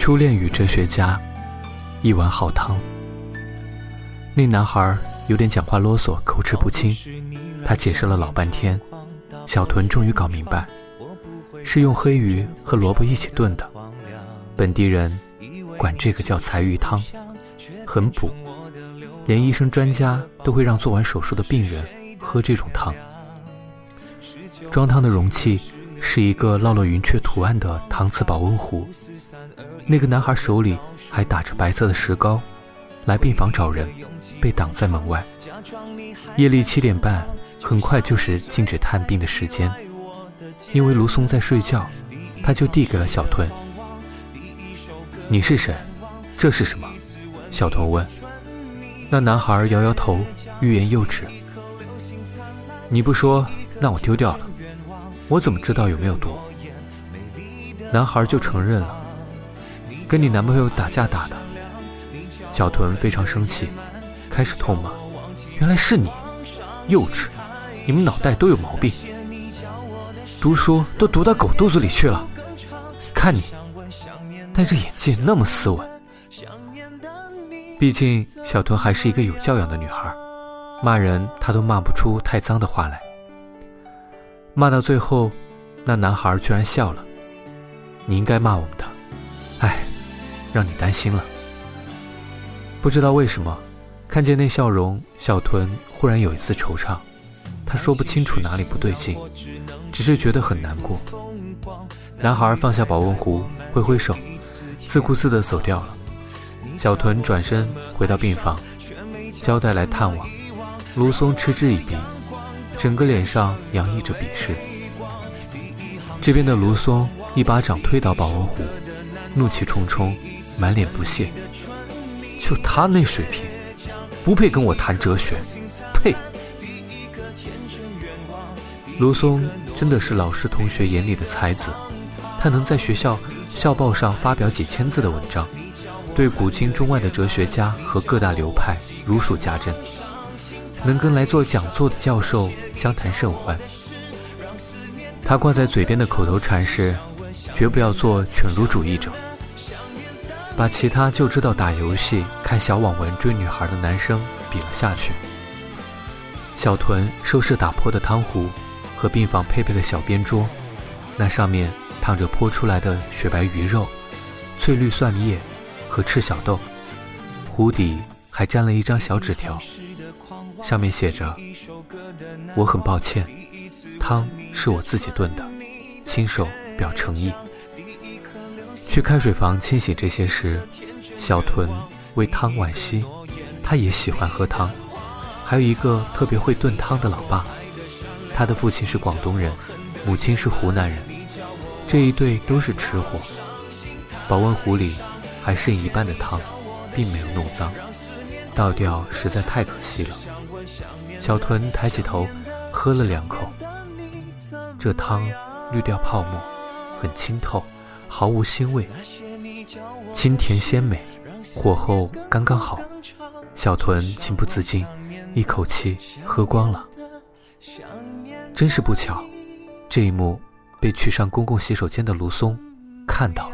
初恋与哲学家，一碗好汤。那男孩有点讲话啰嗦，口齿不清，他解释了老半天，小屯终于搞明白，是用黑鱼和萝卜一起炖的，本地人管这个叫柴鱼汤，很补，连医生专家都会让做完手术的病人喝这种汤。装汤的容器是一个烙了云雀图案的搪瓷保温壶，那个男孩手里还打着白色的石膏，来病房找人，被挡在门外。夜里7点半，很快就是禁止探病的时间，因为卢松在睡觉，他就递给了小屯。你是谁？这是什么？小屯问。那男孩摇摇头，欲言又止。你不说，那我丢掉了，我怎么知道有没有毒？男孩就承认了，跟你男朋友打架打的。小屯非常生气，开始痛骂，原来是你，幼稚，你们脑袋都有毛病，读书都读到狗肚子里去了。看你戴着眼镜那么斯文。毕竟小屯还是一个有教养的女孩，骂人她都骂不出太脏的话来。骂到最后，那男孩居然笑了。你应该骂我们的，哎，让你担心了。不知道为什么，看见那笑容，小屯忽然有一丝惆怅。他说不清楚哪里不对劲，只是觉得很难过。男孩放下保温壶，挥挥手，自顾自地走掉了。小屯转身回到病房，交代来探望。卢松嗤之以鼻，整个脸上洋溢着鄙视。这边的卢松一巴掌推倒保温壶，怒气冲冲，满脸不屑。就他那水平，不配跟我谈哲学，呸！卢松真的是老师同学眼里的才子，他能在学校校报上发表几千字的文章，对古今中外的哲学家和各大流派如数家珍，能跟来做讲座的教授相谈甚欢。他挂在嘴边的口头禅是绝不要做犬儒主义者，把其他就知道打游戏看小网文追女孩的男生比了下去。小屯收拾打破的汤壶和病房配备的小边桌，那上面躺着泼出来的雪白鱼肉、翠绿蒜叶和赤小豆，壶底还沾了一张小纸条，上面写着：我很抱歉，汤是我自己炖的，亲手表诚意。去开水房清洗这些时，小屯为汤惋惜，他也喜欢喝汤。还有一个特别会炖汤的老爸，他的父亲是广东人，母亲是湖南人，这一对都是吃货。保温壶里还剩一半的汤，并没有弄脏，倒掉实在太可惜了。小屯抬起头喝了2口，这汤滤掉泡沫，很清透，毫无腥味，清甜鲜美，火候刚刚好。小屯情不自禁，一口气喝光了。真是不巧，这一幕被去上公共洗手间的卢松看到了。